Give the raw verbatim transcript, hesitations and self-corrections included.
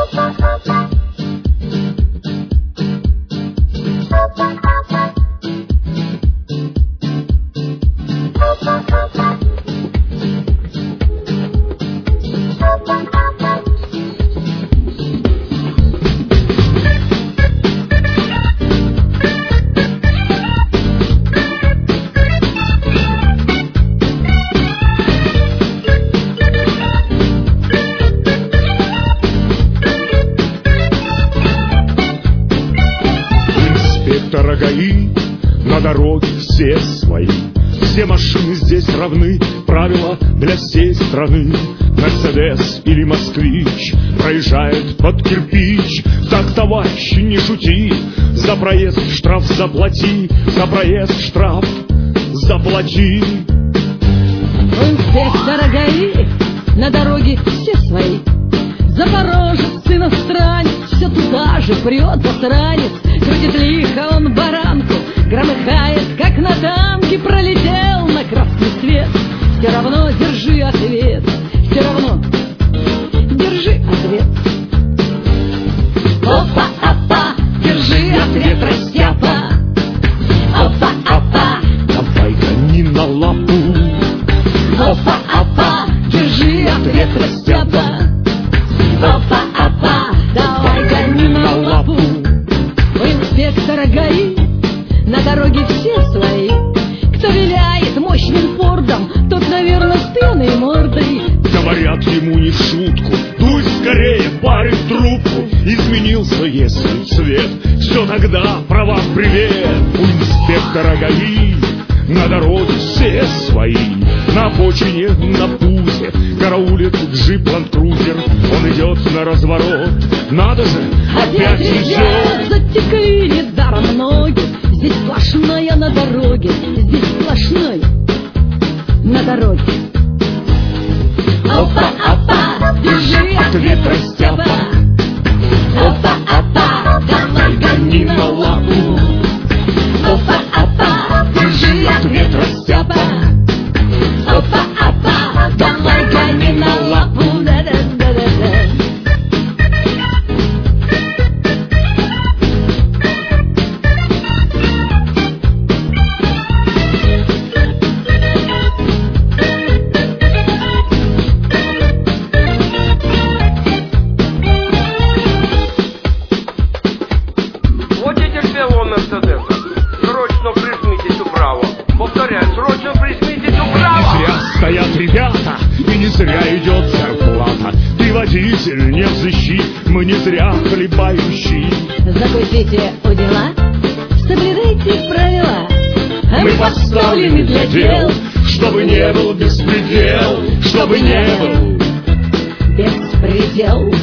ГАИ на дороге все свои. Все машины здесь равны, правила для всей страны. Мерседес или москвич проезжает под кирпич. Так, товарищ, не шути, за проезд штраф заплати, за проезд штраф заплати. У инспектора ГАИ на дороге все свои. Запорожец, иностранец, все туда же прет засранец. Крутит лихо он баранку, громыхает, как на танке. Пролетел на красный свет, все равно держи ответ, все равно держи ответ. Опа-опа, держи ответ, растяпа. Опа-опа, давай гони на лапу. Опа-опа, держи ответ, растяпа. Опа-опа, давай гони на лапу. У инспектора ГАИ на дороге все свои. Кто виляет мощным фордом, тот, наверное, с пьяной мордой. Говорят ему не в шутку: дуй скорее, парень, в трубку. Изменился, если цвет, все тогда права привет. У инспектора ГАИ на дороге все свои. На обочине, на пузе караулит джип ландкрузер. Он идет на разворот, надо же, опять идет. Затекли недаром ноги, здесь сплошная на дороге, здесь сплошной на дороге. Опа-опа, держи ответ, растяпа. Опа-опа, давай гони на лапу. Опа-опа, держи ответ, растяпа. Опа-опа, давай гони на лапу. Да-да-да-да-да. Водитель белого Мерседеса, срочно прижмитесь вправо. Повторяю, срочно прижмитесь вправо. Не зря стоят ребята, и не зря идет зарплата. Ты, водитель, не взыщи, мы не зря хлебающие. Закусите у дела, соблюдайте правила. А Мы поставлены для дел, чтобы не был беспредел, чтобы не был беспредел.